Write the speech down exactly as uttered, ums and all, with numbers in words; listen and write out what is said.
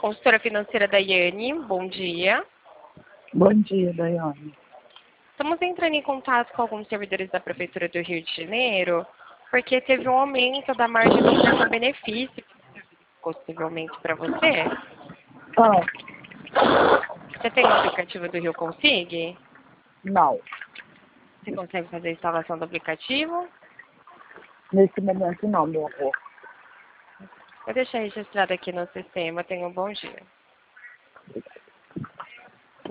Consultora financeira Daiane, bom dia. Bom dia, Daiane. Estamos entrando em contato com alguns servidores da Prefeitura do Rio de Janeiro, porque teve um aumento da margem do cartão-benefício, possivelmente para você. Ah, Você tem o aplicativo do Rio Consig? não. Você consegue fazer a instalação do aplicativo? Nesse momento não, meu amor. Vou deixar registrado aqui no sistema. Tenha um bom dia.